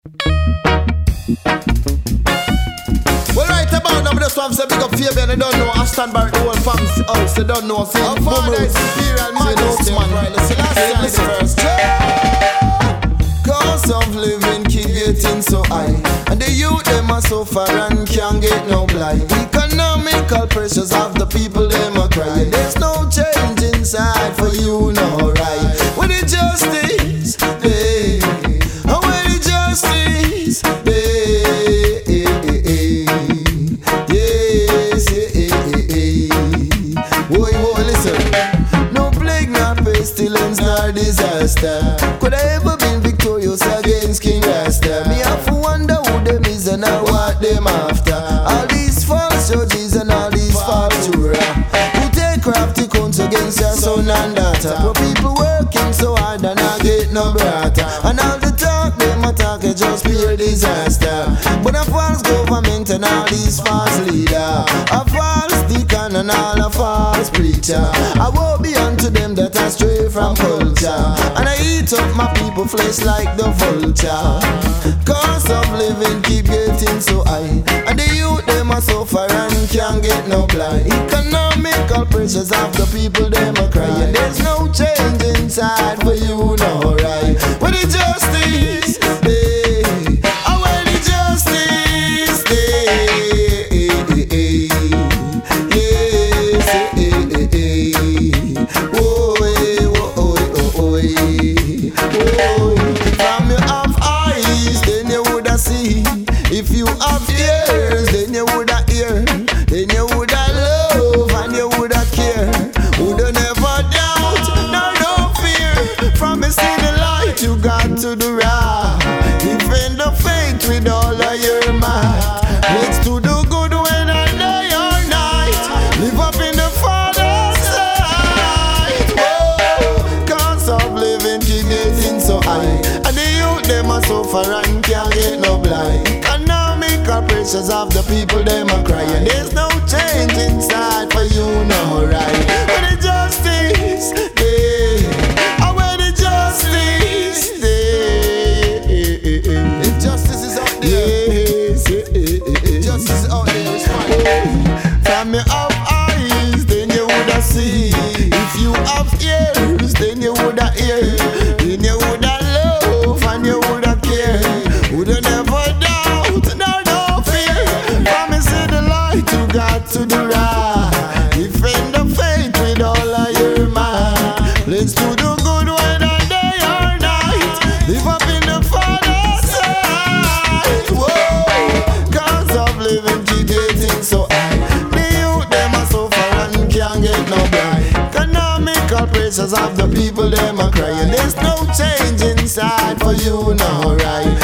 Well, right about now, this one say big up Fabian. They don't know Ashton Barrett, the whole fam's house. They don't know. See, our father is Imperial Majesty, man. Listen first. Cost of living keep getting so high, and the youth them a suffer and can't get no blight. Economical pressures of the people them a cry. There's no change inside for you, no right. When the justice, hey, and when the justice, hey, yes, boy, listen. No plague, nor pestilence, nor disaster could I ever been victorious against King Rasta. Me have to wonder who them is and what them after. All these false judges and all these false jurors who take crafty counts against your son and daughter. But people working so hard and I get no brata. And all the talk them attack it just pure disaster. But a false government and all these false leaders, a false deacon and all a false preacher. I woe be unto them that are stray from culture, and I eat up my people flesh like the vulture. Cost of living keep getting so high, and the youth them a suffer and can't get no blight. Economical pressures of the people them a cry, and there's no change inside for you, no right. When the justice, hey, and when the justice, hey, yes, from you have eyes, then you woulda see. If you have ears, then you woulda hear. Then you woulda love and you woulda care. Woulda never doubt, no fear. From you see the light, you got to the right. Defend the faith with all of your might. Let's do the good when I day or night. Live up in the Father's sight. Whoa, cost of living keep getting so high, and the youth them a suffer and can't get no blight. Economical pressures of the people them a cry, and there's no change inside for you, no right. When the justice, hey, and when the justice, hey, if justice is out there, yes, justice is out there, it's fine. From you have eyes, then you woulda see. If you have ears, then you woulda hear. Then you woulda love and you woulda care. Woulda never doubt, no fear. From you see the light, you got to the right. Defend the faith with all of your might. Let's do the good whether day or night. Live up in the Father's sight. Whoa, cause of living keep getting so high. The youth them a suffer and can't get no blight. Economical pressures of the people them a crying. There's no change inside for you, no right.